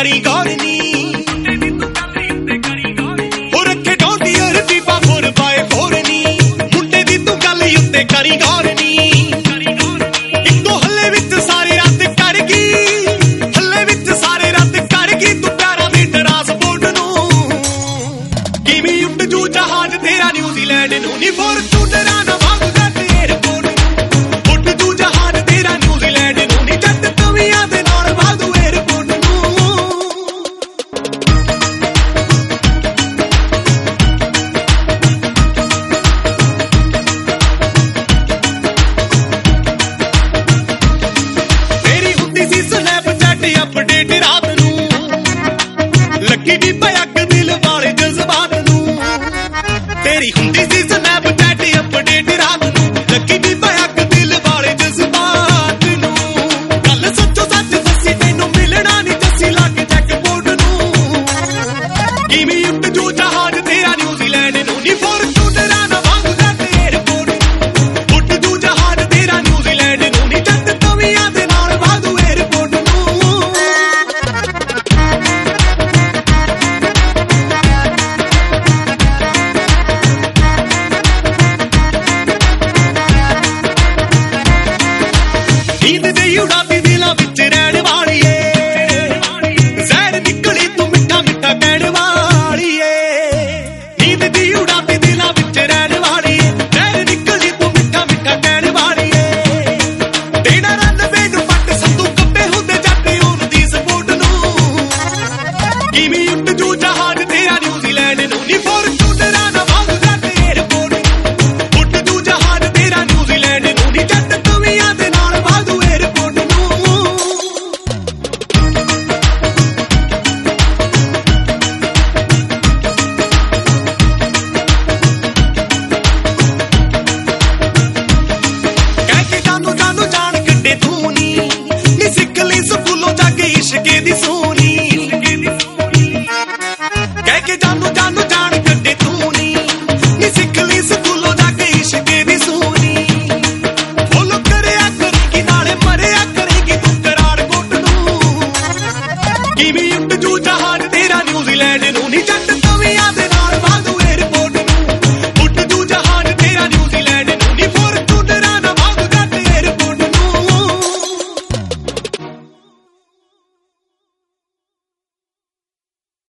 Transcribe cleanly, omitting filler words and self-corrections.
ਕਰੀ ਗੌਰ ਨੀ ਹੋ ਰੱਖੇ ਡੋਂਟੀ ਔਰ ਪੀਪਾ 4x4 ਨੀ ਮੁੰਡੇ ਦੀ ਤੂੰ ਗੱਲ ਉੱਤੇ ਕਰੀ ਗੌਰ ਨੀ ਇੱਕੋ ਹੱਲੇ ਵਿੱਚ ਸਾਰੇ ਰੱਦ ਕਰ ਗਈ ਹੱਲੇ ਵਿੱਚ ਸਾਰੇ ਰੱਦ ਕਰ ਗਈ ਤੂੰ ਪਿਆਰਾਂ ਦੀ ਟਰਾਂਸਪੋਰਟ ਨੂੰ ਕਿਵੇਂ ਉੱਡ ਜੂ ਜਹਾਜ਼ ਤੇਰਾ ਨਿਊਜ਼ੀਲੈਂਡ ਨੂੰ ਨੀ ਫੋਰਚੂਨਰਾਂ ਨਾ ਵਾਂਗ ਜੱਟ ਏਅਰਪੋਰਟ ਉੱਡ ਜੂ ਜਹਾਜ਼ ਤੇਰਾ ਨਿਊਜ਼ੀਲੈਂਡ ਨੂੰ ਨੀ ਜੱਟ ਤਵੀਆਂ ਦੇ ਨਾਲ ਵਾਧੂ ਏਅਰਪੋਰਟ ਨੂੰ ਤੇਰੀ ਹੁੰਦੀ ਸੀ ਸਨੈਪਚੈਟ ਅਪਡੇਟ ਰਾਤ ਨੂੰ ਲੱਗੀ ਦੀ